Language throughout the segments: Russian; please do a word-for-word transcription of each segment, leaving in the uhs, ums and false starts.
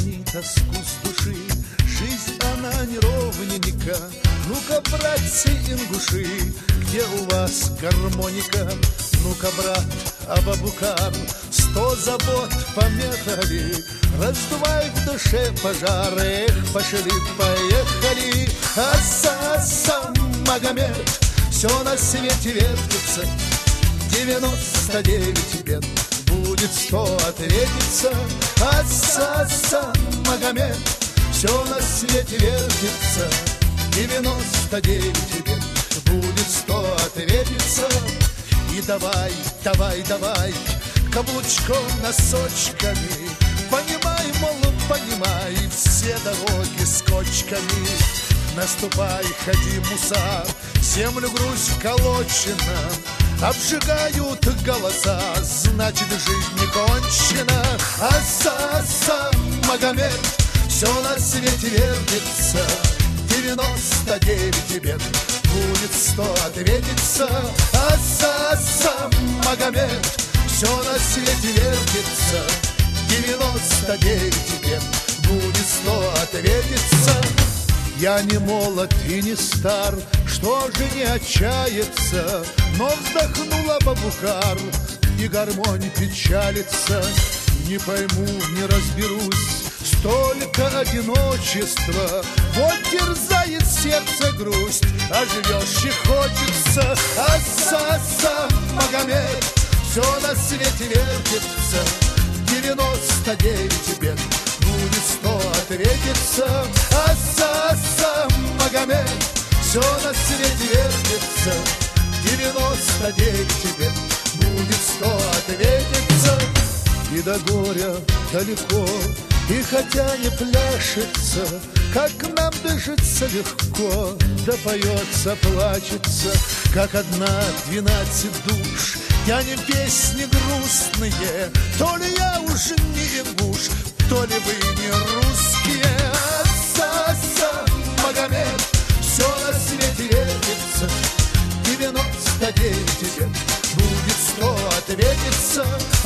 гони тоску с души, жизнь она неровненька. Ну-ка, братцы ингуши, где у вас гармоника? Ну-ка, брат Абабукар, сто забот помехали, раздувай в душе пожары, эх, пошли, поехали. Аса-аса, Магомед, все на свете вертится, девяносто девять бед, будет сто ответиться. Аса-аса, Магомед, все на свете вертится, девяносто девять бед, будет сто ответиться. И давай, давай, давай, каблучком, носочками, понимай, мол, понимай, все дороги с кочками. Наступай, ходи, муса, землю грусть вколочена, обжигают голоса, значит, жизнь не кончена. Аса-аса, Магомед, все на свете вертится, девяносто девять бед, будет сто ответиться. Аса-аса, Магомед, все на свете вертится, девяносто девять бед, будет сто ответиться. Я не молод и не стар, что же не отчаяться, но вздохнула Бабукар, и гармонь печалится. Не пойму, не разберусь, столько одиночества, вот терзает сердце грусть, а живешь и хочется. Аса-аса, Магомед, все на свете вертится, девяносто девять бед, будет сто ответиться. Аса-аса, Магомед, все на свете вертится, девяносто девять бед, будет сто ответиться. И до горя далеко, и хотя не пляшется, как нам дышится легко, да поется, плачется, как одна двенадцать душ, тянем песни грустные. То ли я уже не ингуш, то ли вы не русские. Аса-аса, Магомед, все на свете вертится, девяносто девять бед, будет сто ответиться.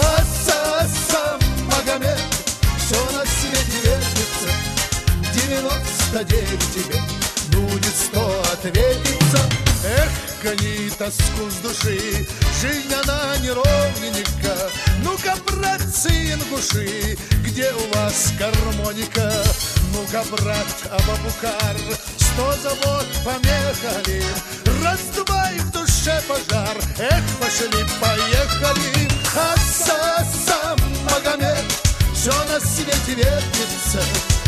Аса-аса, Магомед, все на свете вертится, девяносто девять бед, будет сто ответиться. Эх, гони тоску с души, жизнь она неровненька. Ну-ка, братцы ингуши, где у вас гармоника? Ну-ка, брат Абабукар, сто забот помехали, раздувай в душе пожар, эх, пошли, поехали. Аса-аса, Магомед, все на свете вертится,